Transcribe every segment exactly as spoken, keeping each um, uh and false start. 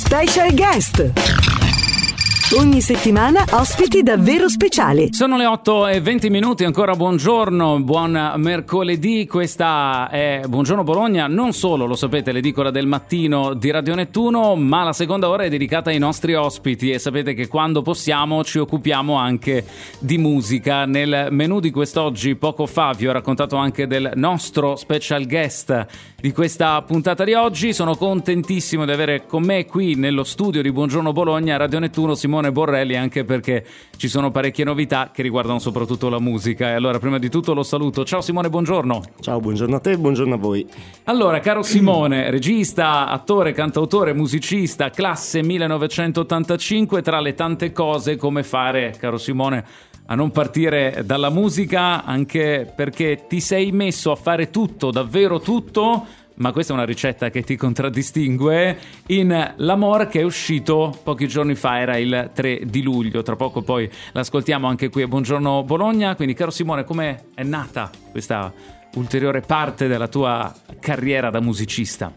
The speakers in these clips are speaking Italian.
Special Guest. Ogni settimana ospiti davvero speciali. Sono le otto e venti minuti, ancora buongiorno, buon mercoledì, questa è Buongiorno Bologna, non solo, lo sapete, l'edicola del mattino di Radio Nettuno, ma la seconda ora è dedicata ai nostri ospiti e sapete che quando possiamo ci occupiamo anche di musica. Nel menù di quest'oggi, poco fa, vi ho raccontato anche del nostro special guest di questa puntata di oggi. Sono contentissimo di avere con me qui nello studio di Buongiorno Bologna, Radio Nettuno, Simone Borrelli, anche perché ci sono parecchie novità che riguardano soprattutto la musica. E allora prima di tutto lo saluto. Ciao Simone, buongiorno. Ciao, buongiorno a te e buongiorno a voi. Allora, caro Simone, regista, attore, cantautore, musicista, classe millenovecentottantacinque, tra le tante cose, come fare, caro Simone, a non partire dalla musica, anche perché ti sei messo a fare tutto, davvero tutto, ma questa è una ricetta che ti contraddistingue, in L'Amor, che è uscito pochi giorni fa, era il tre di luglio, tra poco poi l'ascoltiamo anche qui a Buongiorno Bologna. Quindi, caro Simone, come è nata questa ulteriore parte della tua carriera da musicista?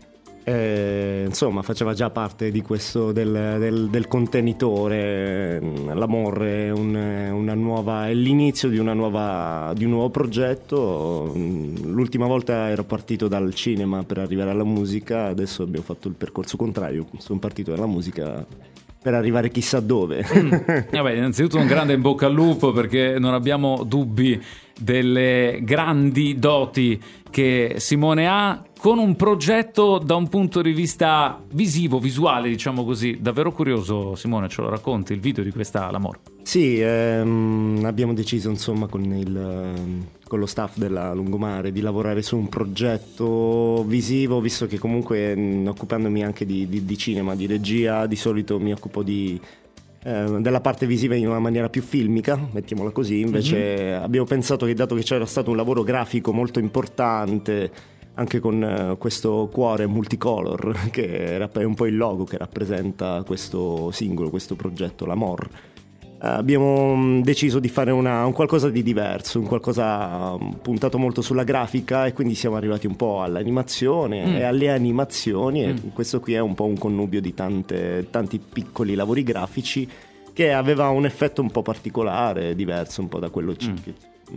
Eh, insomma, faceva già parte di questo del, del, del contenitore. L'Amor è un, una nuova, è l'inizio di una nuova di un nuovo progetto. L'ultima volta ero partito dal cinema per arrivare alla musica, adesso abbiamo fatto il percorso contrario, sono partito dalla musica per arrivare chissà dove. Mm. Vabbè, innanzitutto un grande in bocca al lupo, perché non abbiamo dubbi delle grandi doti che Simone ha, con un progetto da un punto di vista visivo, visuale, diciamo così, davvero curioso. Simone, ce lo racconti, il video di questa L'Amor? Sì, ehm, abbiamo deciso insomma con, il, con lo staff della Lungomare di lavorare su un progetto visivo, visto che comunque mh, occupandomi anche di, di, di cinema, di regia, di solito mi occupo di eh, della parte visiva in una maniera più filmica, mettiamola così. Invece mm-hmm. abbiamo pensato che, dato che c'era stato un lavoro grafico molto importante, anche con uh, questo cuore multicolor che era un po' il logo che rappresenta questo singolo, questo progetto, L'Amor, uh, abbiamo deciso di fare una, un qualcosa di diverso, un qualcosa um, puntato molto sulla grafica, e quindi siamo arrivati un po' all'animazione mm. e alle animazioni mm. e questo qui è un po' un connubio di tante, tanti piccoli lavori grafici che aveva un effetto un po' particolare, diverso un po' da quello mm. che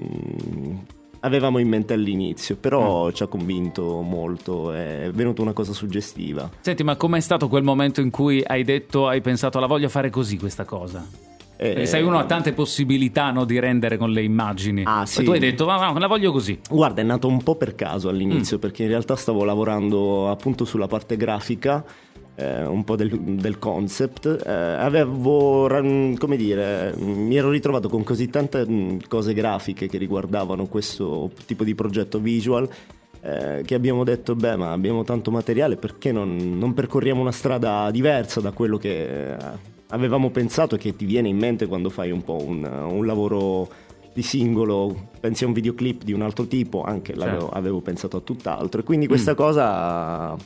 mm, avevamo in mente all'inizio, però mm. ci ha convinto molto, è venuta una cosa suggestiva. Senti, ma com'è stato quel momento in cui hai detto, hai pensato, la voglio fare così questa cosa? Eh, Perché sai, uno ha tante possibilità, no, di rendere con le immagini. Ah, sì. E tu hai detto, ma no, la voglio così. Guarda, è nato un po' per caso all'inizio, mm. perché in realtà stavo lavorando appunto sulla parte grafica, Eh, un po' del, del concept, eh, avevo, come dire, mi ero ritrovato con così tante mh, cose grafiche che riguardavano questo tipo di progetto visual, eh, che abbiamo detto, beh, ma abbiamo tanto materiale, perché non, non percorriamo una strada diversa da quello che eh, avevamo pensato e che ti viene in mente quando fai un po' un, un lavoro di singolo, pensi a un videoclip di un altro tipo, anche certo. l'avevo, avevo pensato a tutt'altro, e quindi questa mm. cosa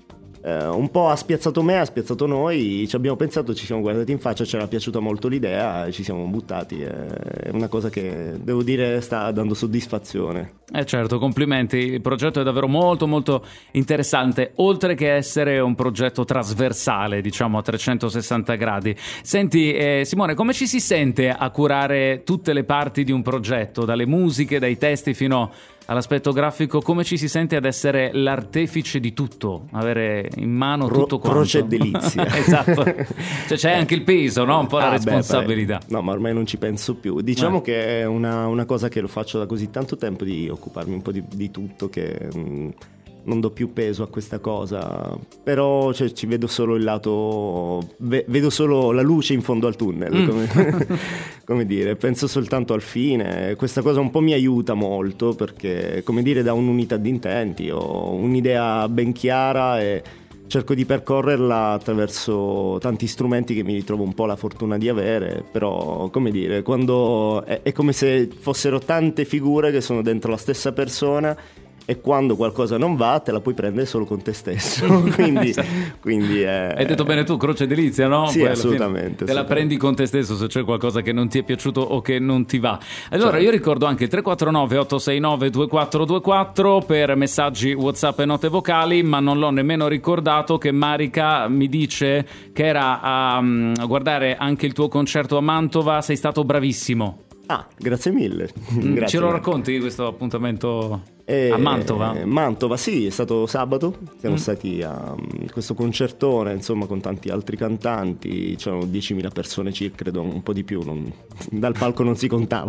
Uh, un po' ha spiazzato me, ha spiazzato noi, ci abbiamo pensato, ci siamo guardati in faccia, ci era piaciuta molto l'idea, ci siamo buttati, è una cosa che devo dire sta dando soddisfazione. Eh certo, complimenti, il progetto è davvero molto molto interessante, oltre che essere un progetto trasversale, diciamo a trecentosessanta gradi. Senti eh, Simone, come ci si sente a curare tutte le parti di un progetto, dalle musiche, dai testi fino all'aspetto grafico? Come ci si sente ad essere l'artefice di tutto, avere in mano Pro, tutto quanto? Croce e delizia. Esatto, cioè c'è anche il peso, no? Un po' la ah, responsabilità. Beh, beh. No, ma ormai non ci penso più. Diciamo eh. che è una, una cosa che lo faccio da così tanto tempo, di occuparmi un po' di, di tutto, che mh, non do più peso a questa cosa, però cioè, ci vedo solo il lato, ve, vedo solo la luce in fondo al tunnel, mm. come, come dire, penso soltanto al fine. Questa cosa un po' mi aiuta molto, perché, come dire, da un'unità di intenti, ho un'idea ben chiara e cerco di percorrerla attraverso tanti strumenti che mi ritrovo un po' la fortuna di avere, però, come dire, quando è, è come se fossero tante figure che sono dentro la stessa persona e quando qualcosa non va te la puoi prendere solo con te stesso. quindi, quindi è... Hai detto bene tu, croce delizia, no? Sì, Poi assolutamente. Te la prendi con te stesso se c'è qualcosa che non ti è piaciuto o che non ti va. Allora, certo. Io ricordo anche il tre quattro nove otto sei nove due quattro due quattro per messaggi WhatsApp e note vocali, ma non l'ho nemmeno ricordato che Marica mi dice che era a, a guardare anche il tuo concerto a Mantova, sei stato bravissimo. Ah, grazie mille. Grazie. Ce lo racconti questo appuntamento eh, a Mantova? Eh, Mantova, sì, è stato sabato. Siamo mm. stati a um, questo concertone, insomma, con tanti altri cantanti. C'erano diecimila persone circa, credo, un po' di più. Non, dal palco non si contava,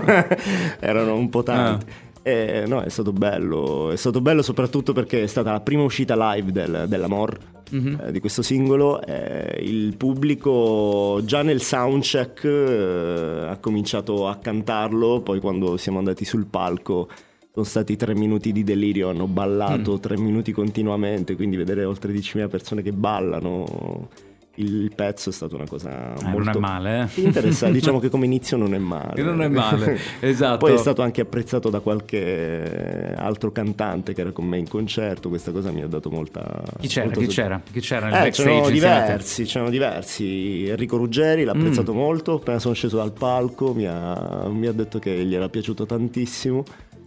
erano un po' tanti. Ah. Eh, no, è stato bello, è stato bello soprattutto perché è stata la prima uscita live del, dell'Amor, mm-hmm. eh, di questo singolo. Eh, il pubblico già nel soundcheck eh, ha cominciato a cantarlo, poi quando siamo andati sul palco sono stati tre minuti di delirio, hanno ballato mm. tre minuti continuamente, quindi vedere oltre diecimila persone che ballano il pezzo è stata una cosa eh, molto non è male, eh? interessante. Diciamo che come inizio non è male, non è male, esatto. Poi è stato anche apprezzato da qualche altro cantante che era con me in concerto. Questa cosa mi ha dato molta... Chi c'era? molto Chi so... c'era? Chi c'era nel eh, backstage? c'erano diversi, c'erano diversi. Enrico Ruggeri l'ha apprezzato mm. molto. Appena sono sceso dal palco mi ha, mi ha detto che gli era piaciuto tantissimo.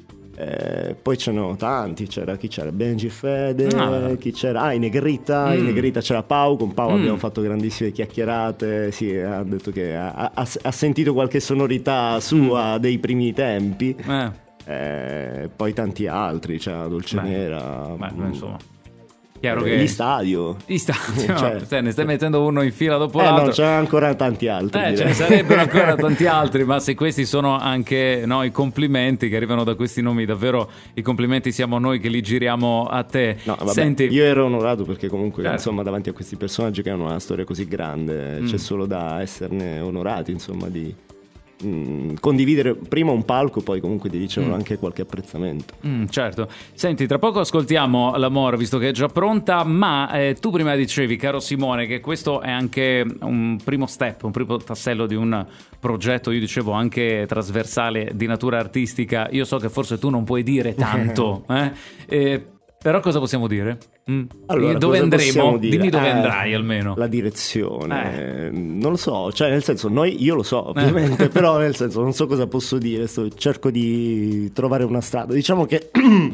Eh, poi c'erano tanti, c'era chi c'era? Benji Fede, ah. chi c'era? Ah, in Negrita, mm. in Negrita c'era Pau, con Pau mm. abbiamo fatto grandissime chiacchierate, sì, ha detto che ha, ha, ha sentito qualche sonorità sua mm. dei primi tempi, eh. Eh, poi tanti altri, c'era Dolce beh. Nera, beh, beh, insomma. Chiaro eh, che... Gli Stadio, Gli Stadio, cioè... no, ne stai mettendo uno in fila dopo eh, l'altro. No, c'erano ancora tanti altri. Eh, ce ne sarebbero ancora tanti altri, ma se questi sono anche no, i complimenti che arrivano da questi nomi, davvero i complimenti siamo noi che li giriamo a te. No, vabbè, Senti... io ero onorato perché comunque certo. insomma davanti a questi personaggi che hanno una storia così grande mm. c'è solo da esserne onorati, insomma, di Mm, condividere prima un palco, poi comunque di ricevono mm. anche qualche apprezzamento. Mm, certo. Senti, tra poco ascoltiamo l'Amor, visto che è già pronta, ma eh, tu prima dicevi, caro Simone, che questo è anche un primo step, un primo tassello di un progetto, io dicevo anche trasversale di natura artistica. Io so che forse tu non puoi dire tanto, eh? Eh, però cosa possiamo dire? Mm. Allora, dove andremo? Dimmi dove eh, andrai almeno. La direzione, eh. non lo so, cioè nel senso noi, io lo so ovviamente, eh. però nel senso non so cosa posso dire, sto, cerco di trovare una strada. Diciamo che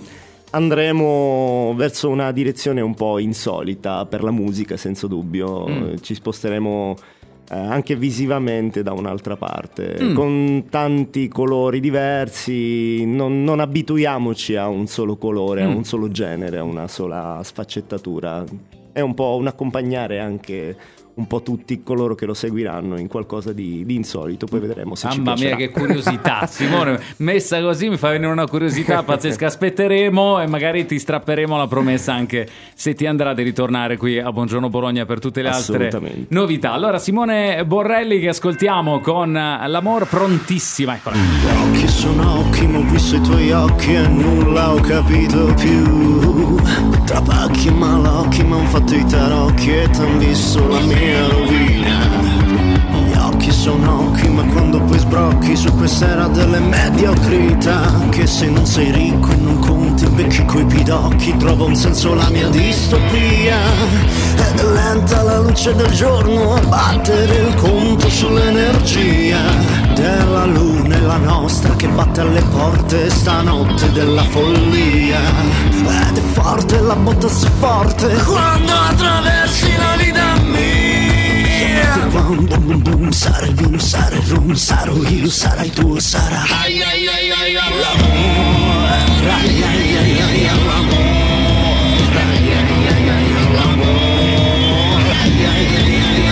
andremo verso una direzione un po' insolita per la musica, senza dubbio, mm. ci sposteremo Eh, anche visivamente da un'altra parte, mm. con tanti colori diversi. Non, non abituiamoci a un solo colore, mm. a un solo genere, a una sola sfaccettatura. È un po' un accompagnare anche un po' tutti coloro che lo seguiranno in qualcosa di, di insolito. Poi vedremo se Mamma ci piacerà. Mamma mia, che curiosità, Simone, messa così mi fa venire una curiosità pazzesca. Aspetteremo e magari ti strapperemo la promessa anche se ti andrà di ritornare qui a Buongiorno Bologna per tutte le altre novità. Allora, Simone Borrelli che ascoltiamo con l'Amor, prontissima, eccola. Occhi sono occhi, ma ho visto i tuoi occhi e nulla ho capito più. Tra pacchi e malocchi mi han fatto i tarocchi e t'han visto la mia rovina. Gli occhi sono occhi, ma quando poi sbrocchi su quest'era delle mediocrità, che se non sei ricco e non conti becchi coi pidocchi, trova un senso la mia distopia. Ed è lenta la luce del giorno a battere il conto sull'energia della luna e la nostra che batte alle porte stanotte della follia. Ed è forte la botta se forte quando attraversi la vita mia. Bum bum bum bum, sarà il vino, sarà il rum, sarò io, sarai tu, sarà ai ai ai ai l'amore, ai ai ai ai l'amore, ai ai ai ai l'amore, ai ai ai ai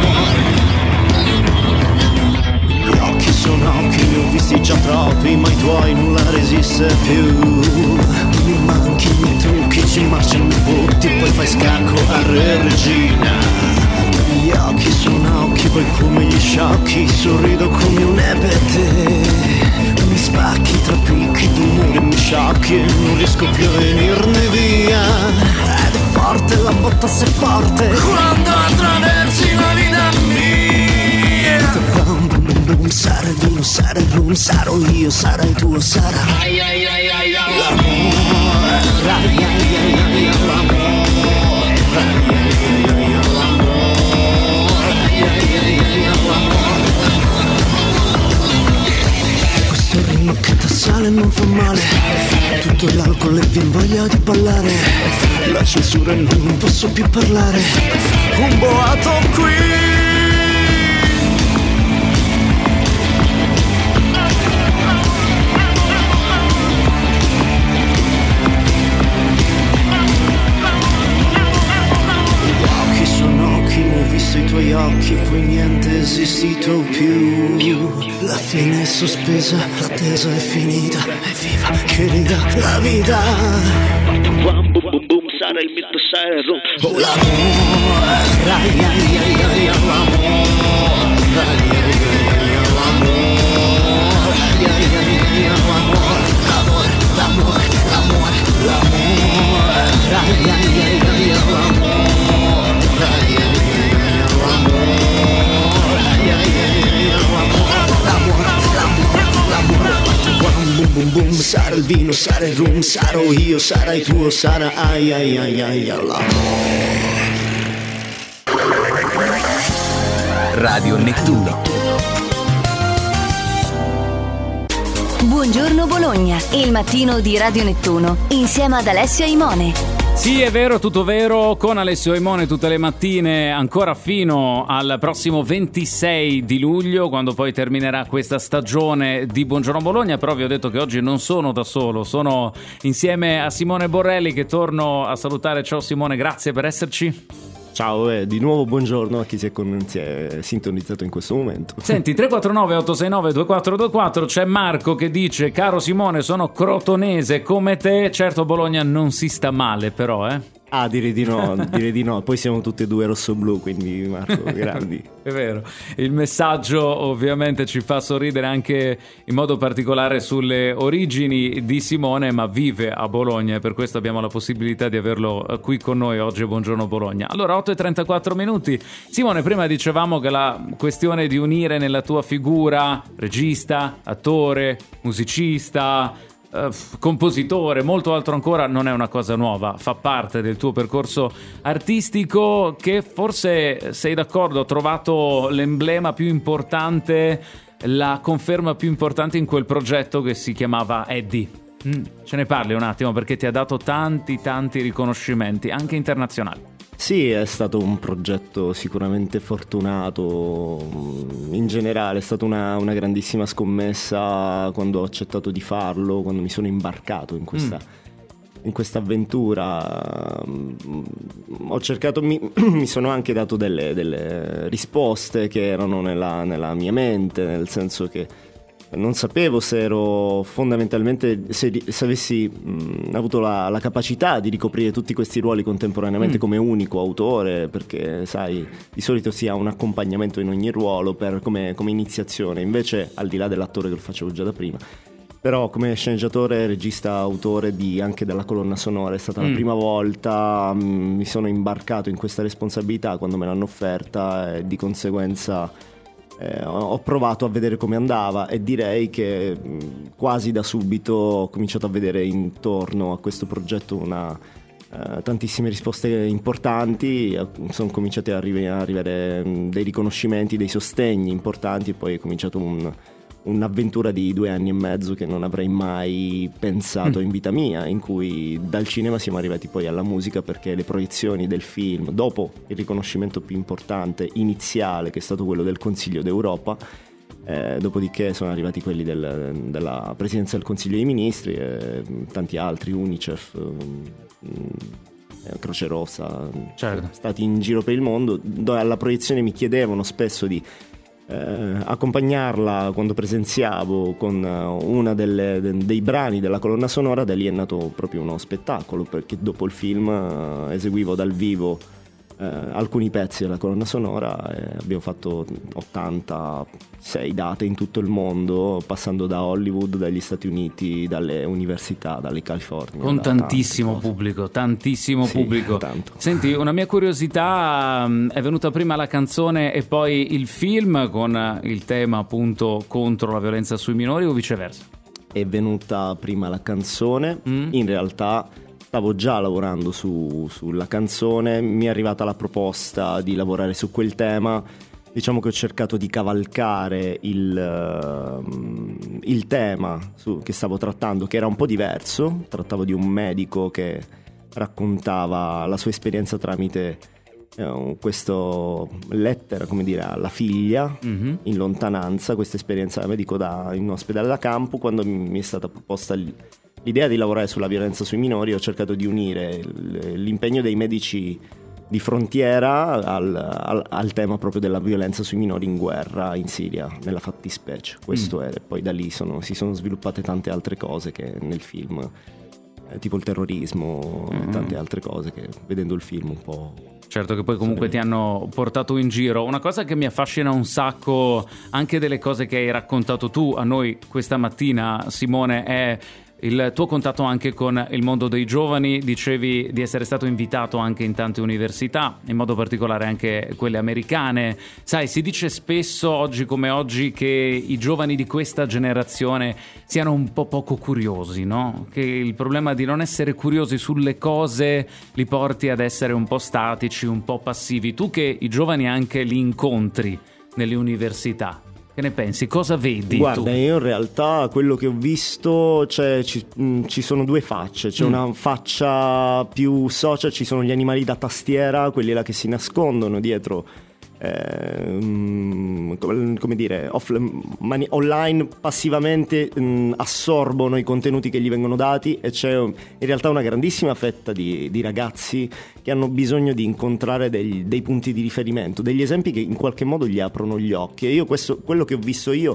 l'amore. Gli occhi sono occhi, ne ho visti già troppi, ma i tuoi nulla resiste più. Mi manchi, mi trucchi, ci marciano i botti, poi fai scacco a re regina. Gli occhi sono occhi, poi come gli sciocchi sorrido come un ebete. Mi spacchi tra picchi d'umore, mi sciocchi e non riesco più a venirne via. Ed è forte la botta se forte quando attraversi la vita mia. Bum bum bum bum, sarà il vino, sarà il rum, sarò io, sarai tu, sarà ai ai ai ai l'amore. ai ai ai ai all'amore, ai ai ai ai all'amore, ai ai ai ai all'amore. Questo ritmo che t'assale non fa male, tutto l'alcol e vien voglia di ballare, la censura e non, non posso più parlare, un boato qui. I tuoi occhi, poi niente è esistito più. La fine è sospesa, l'attesa è finita. Evviva che rida la vita. Bum bum bum bum, sarà il mito, sarà il rum. Oh l'amore, ai ai ai ai all'amore, ai ai ai all'amore, ai ai ai all'amore, l'amore, l'amore, l'amore, l'amore, ai ai ai ai all'amore, ai ai boom boom boom, sarà il vino, sarà il rum, sarò io, sarai tuo, sarà ai ai ai ai all'amore. Radio Nettuno. Buongiorno Bologna, il mattino di Radio Nettuno, insieme ad Alessio Aimone. Sì, è vero, tutto vero, con Alessio Aimone tutte le mattine, ancora fino al prossimo ventisei di luglio, quando poi terminerà questa stagione di Buongiorno Bologna. Però vi ho detto che oggi non sono da solo, sono insieme a Simone Borrelli, che torno a salutare. Ciao Simone, grazie per esserci. Ciao e eh, di nuovo buongiorno a chi si è, con... si è sintonizzato in questo momento. Senti, tre quattro nove otto sei nove due quattro due quattro, c'è Marco che dice: caro Simone, sono crotonese come te. Certo, Bologna non si sta male però, eh. Ah, direi di no, direi di no. Poi siamo tutti e due rossoblu, quindi Marco, grandi. È vero. Il messaggio ovviamente ci fa sorridere anche in modo particolare sulle origini di Simone, ma vive a Bologna e per questo abbiamo la possibilità di averlo qui con noi oggi. Buongiorno Bologna. Allora, otto e trentaquattro minuti. Simone, prima dicevamo che la questione di unire nella tua figura regista, attore, musicista, Uh, compositore, molto altro ancora, non è una cosa nuova, fa parte del tuo percorso artistico, che forse, sei d'accordo, ha trovato l'emblema più importante, la conferma più importante in quel progetto che si chiamava Eddie. Mm, ce ne parli un attimo, perché ti ha dato tanti tanti riconoscimenti anche internazionali. Sì, è stato un progetto sicuramente fortunato, in generale è stata una, una grandissima scommessa quando ho accettato di farlo, quando mi sono imbarcato in questa, mm. in questa avventura. Ho cercato, mi, mi sono anche dato delle, delle risposte che erano nella, nella mia mente, nel senso che non sapevo se ero fondamentalmente, se, se avessi mh, avuto la, la capacità di ricoprire tutti questi ruoli contemporaneamente mm. come unico autore, perché sai, di solito si ha un accompagnamento in ogni ruolo per, come, come iniziazione, invece al di là dell'attore che lo facevo già da prima, però come sceneggiatore, regista, autore di, anche della colonna sonora è stata mm. la prima volta, mh, mi sono imbarcato in questa responsabilità quando me l'hanno offerta e di conseguenza Eh, ho provato a vedere come andava e direi che mh, quasi da subito ho cominciato a vedere intorno a questo progetto una, eh, tantissime risposte importanti, eh, sono cominciati a arri- arrivare mh, dei riconoscimenti, dei sostegni importanti e poi è cominciato un, un'avventura di due anni e mezzo che non avrei mai pensato mm. in vita mia, in cui dal cinema siamo arrivati poi alla musica, perché le proiezioni del film, dopo il riconoscimento più importante iniziale che è stato quello del Consiglio d'Europa, eh, dopodiché sono arrivati quelli del, della Presidenza del Consiglio dei Ministri e tanti altri, Unicef, eh, Croce Rossa, certo. stati in giro per il mondo, dove alla proiezione mi chiedevano spesso di Eh, accompagnarla quando presenziavo con uh, una delle, de, dei brani della colonna sonora. Da lì è nato proprio uno spettacolo, perché dopo il film uh, eseguivo dal vivo uh, alcuni pezzi della colonna sonora e abbiamo fatto ottantasei date in tutto il mondo, passando da Hollywood, dagli Stati Uniti, dalle università, dalle California, con tantissimo pubblico, tantissimo sì, pubblico. Tanto. Senti, una mia curiosità, è venuta prima la canzone e poi il film con il tema appunto contro la violenza sui minori, o viceversa? È venuta prima la canzone, mm. in realtà stavo già lavorando su, sulla canzone, mi è arrivata la proposta di lavorare su quel tema. Diciamo che ho cercato di cavalcare il, uh, il tema su, che stavo trattando, che era un po' diverso. Trattavo di un medico che raccontava la sua esperienza tramite uh, questa lettera, come dire, alla figlia mm-hmm. in lontananza, questa esperienza da medico da, in un ospedale da campo. Quando mi è stata proposta l'idea di lavorare sulla violenza sui minori, ho cercato di unire l'impegno dei medici di frontiera al, al, al tema proprio della violenza sui minori in guerra in Siria, nella fattispecie. Questo mm. è, poi da lì sono, si sono sviluppate tante altre cose che nel film, eh, tipo il terrorismo, mm. tante altre cose che vedendo il film un po'... Certo, che poi comunque ti hanno portato in giro. Una cosa che mi affascina un sacco, anche delle cose che hai raccontato tu a noi questa mattina, Simone, è il tuo contatto anche con il mondo dei giovani. Dicevi di essere stato invitato anche in tante università, in modo particolare anche quelle americane. Sai, si dice spesso oggi come oggi che i giovani di questa generazione siano un po' poco curiosi, no? Che il problema di non essere curiosi sulle cose li porti ad essere un po' statici, un po' passivi. Tu che i giovani anche li incontri nelle università, che ne pensi? Cosa vedi? Guarda, tu? io in realtà quello che ho visto, cioè, ci, mh, ci sono due facce. C'è mm. una faccia più social, ci sono gli animali da tastiera, quelli là che si nascondono dietro, eh, mh, come dire, off, mani, online passivamente mh, assorbono i contenuti che gli vengono dati, e c'è in realtà una grandissima fetta di, di ragazzi che hanno bisogno di incontrare dei, dei punti di riferimento, degli esempi che in qualche modo gli aprono gli occhi. E io questo, quello che ho visto io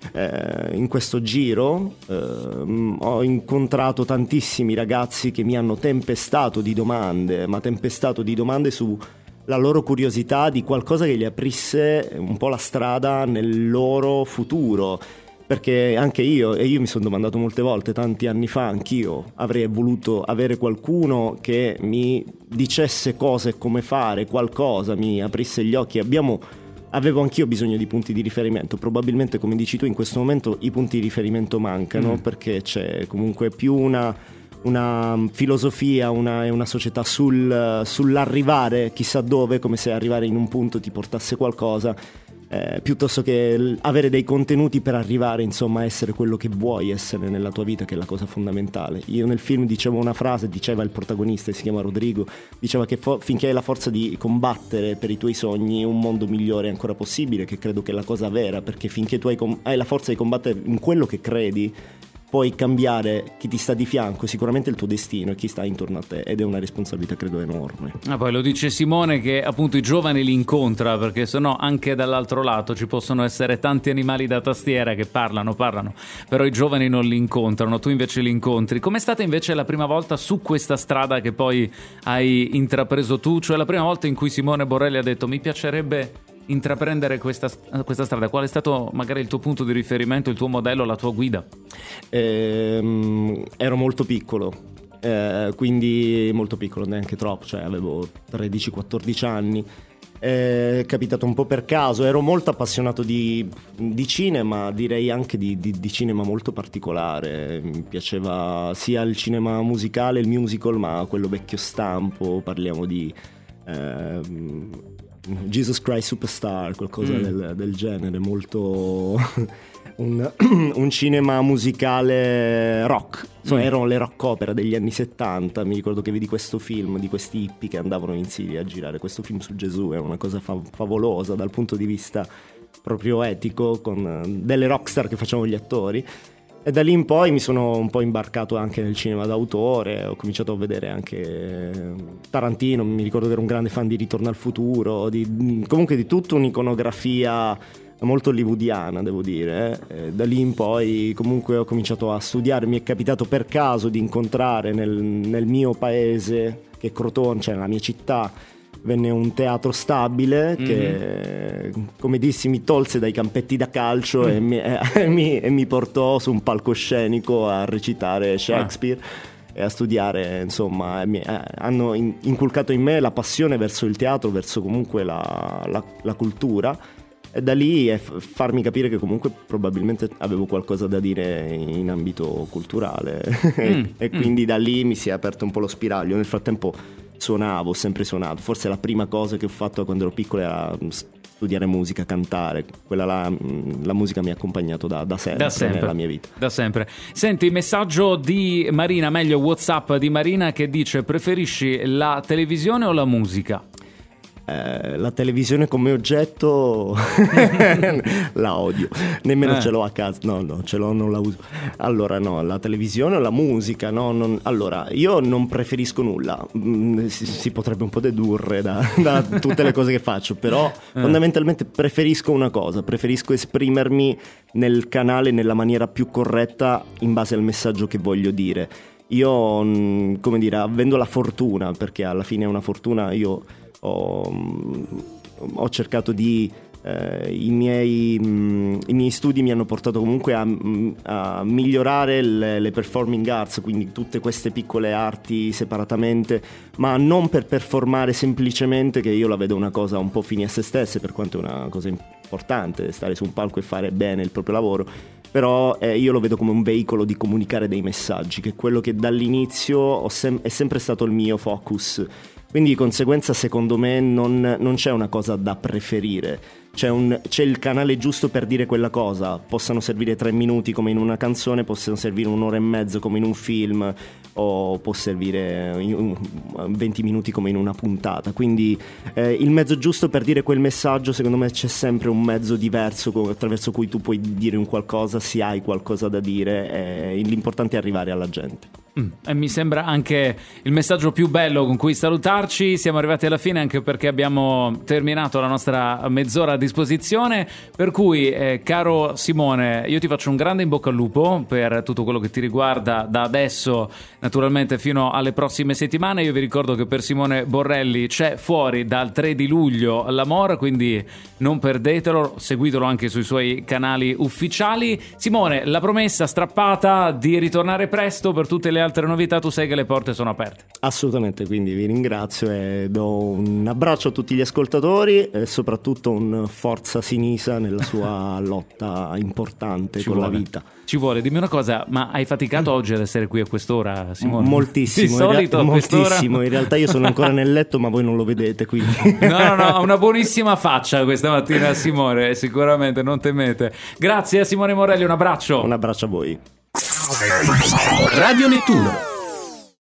eh, in questo giro, eh, ho incontrato tantissimi ragazzi che mi hanno tempestato di domande, ma tempestato di domande su la loro curiosità di qualcosa che gli aprisse un po' la strada nel loro futuro. Perché anche io, e io mi sono domandato molte volte, tanti anni fa, anch'io avrei voluto avere qualcuno che mi dicesse cosa e come fare, qualcosa, mi aprisse gli occhi. Abbiamo, avevo anch'io bisogno di punti di riferimento. Probabilmente, come dici tu, in questo momento i punti di riferimento mancano, mm. perché c'è comunque più una, una filosofia, una, una società sul, sull'arrivare chissà dove, come se arrivare in un punto ti portasse qualcosa. Eh, piuttosto che avere dei contenuti per arrivare, insomma, a essere quello che vuoi essere nella tua vita, che è la cosa fondamentale. Io nel film dicevo una frase, diceva il protagonista, si chiama Rodrigo, diceva che fo- finché hai la forza di combattere per i tuoi sogni, un mondo migliore è ancora possibile, che credo che è la cosa vera, perché finché tu hai, com- hai la forza di combattere in quello che credi, puoi cambiare chi ti sta di fianco, sicuramente il tuo destino e chi sta intorno a te, ed è una responsabilità credo enorme. Ah, poi lo dice Simone che appunto i giovani li incontra, perché sennò anche dall'altro lato ci possono essere tanti animali da tastiera che parlano, parlano, però i giovani non li incontrano, tu invece li incontri. Com'è stata invece la prima volta su questa strada che poi hai intrapreso tu, cioè la prima volta in cui Simone Borrelli ha detto mi piacerebbe intraprendere questa, questa strada? Qual è stato magari il tuo punto di riferimento, il tuo modello, la tua guida? Ehm, ero molto piccolo, eh, quindi molto piccolo, neanche troppo, cioè avevo tredici quattordici anni. È capitato un po' per caso, ero molto appassionato di, di cinema, direi anche di, di, di cinema molto particolare. Mi piaceva sia il cinema musicale, il musical, ma quello vecchio stampo, parliamo di ehm, Jesus Christ Superstar, qualcosa mm. del, del genere, molto un, un cinema musicale rock, insomma, mm. erano le rock opera degli anni settanta. Mi ricordo che vedi questo film di questi hippie che andavano in Siria a girare questo film su Gesù, è una cosa fa- favolosa dal punto di vista proprio etico, con delle rockstar che facevano gli attori. E da lì in poi mi sono un po' imbarcato anche nel cinema d'autore, ho cominciato a vedere anche Tarantino, mi ricordo che ero un grande fan di Ritorno al futuro, di, comunque di tutta un'iconografia molto hollywoodiana, devo dire. Eh. Da lì in poi comunque ho cominciato a studiare, mi è capitato per caso di incontrare nel, nel mio paese, che è Crotone, cioè nella mia città, venne un teatro stabile che, mm-hmm. come dissi, mi tolse dai campetti da calcio mm. e, mi, e, mi, e mi portò su un palcoscenico a recitare Shakespeare ah. e a studiare, insomma, mi, eh, hanno inculcato in me la passione verso il teatro, verso comunque la, la, la cultura. e da lì è f- farmi capire che comunque probabilmente avevo qualcosa da dire in ambito culturale mm, e quindi mm. da lì mi si è aperto un po' lo spiraglio. Nel frattempo suonavo, ho sempre suonato, forse la prima cosa che ho fatto quando ero piccolo era studiare musica, cantare, quella là, la musica mi ha accompagnato da, da, sempre, da sempre nella mia vita. Da sempre. Senti, messaggio di Marina, meglio WhatsApp di Marina, che dice: preferisci la televisione o la musica? Eh, la televisione come oggetto la odio, nemmeno eh. ce l'ho a casa, no no ce l'ho, non la uso. Allora no, la televisione o la musica, no, non... allora io non preferisco nulla, mm, si, si potrebbe un po' dedurre da, da tutte le cose che faccio, però eh. fondamentalmente preferisco una cosa, preferisco esprimermi nel canale nella maniera più corretta in base al messaggio che voglio dire. Io, come dire, avendo la fortuna, perché alla fine è una fortuna, io Ho, ho cercato di eh, i miei mh, i miei studi mi hanno portato comunque a, a migliorare le, le performing arts, quindi tutte queste piccole arti separatamente, ma non per performare semplicemente, che io la vedo una cosa un po' fine a se stesse, per quanto è una cosa importante stare su un palco e fare bene il proprio lavoro, però eh, io lo vedo come un veicolo di comunicare dei messaggi, che è quello che dall'inizio ho sem- è sempre stato il mio focus. Quindi di conseguenza secondo me non, non c'è una cosa da preferire, c'è, un, c'è il canale giusto per dire quella cosa. Possano servire tre minuti come in una canzone, possono servire un'ora e mezzo come in un film, o può servire venti minuti come in una puntata. Quindi eh, il mezzo giusto per dire quel messaggio, secondo me c'è sempre un mezzo diverso attraverso cui tu puoi dire un qualcosa, se hai qualcosa da dire, e l'importante è arrivare alla gente. Mm, e mi sembra anche il messaggio più bello con cui salutarci. Siamo arrivati alla fine, anche perché abbiamo terminato la nostra mezz'ora a disposizione, per cui eh, caro Simone, io ti faccio un grande in bocca al lupo per tutto quello che ti riguarda da adesso naturalmente fino alle prossime settimane. Io vi ricordo che per Simone Borrelli c'è fuori dal tre di luglio l'Amor, quindi non perdetelo, seguitelo anche sui suoi canali ufficiali. Simone, la promessa strappata di ritornare presto. Per tutte le altre novità tu sai che le porte sono aperte. Assolutamente, quindi vi ringrazio e do un abbraccio a tutti gli ascoltatori e soprattutto un forza Sinisa nella sua lotta importante Ci con vuole. la vita. Ci vuole. Dimmi una cosa, ma hai faticato oggi ad essere qui a quest'ora, Simone? Moltissimo, di solito in, a quest'ora... moltissimo. In realtà io sono ancora nel letto, ma voi non lo vedete, quindi. No, no, no, ha una buonissima faccia questa mattina Simone, sicuramente, non temete. Grazie a Simone Morelli, un abbraccio. Un abbraccio a voi. Radio Nettuno.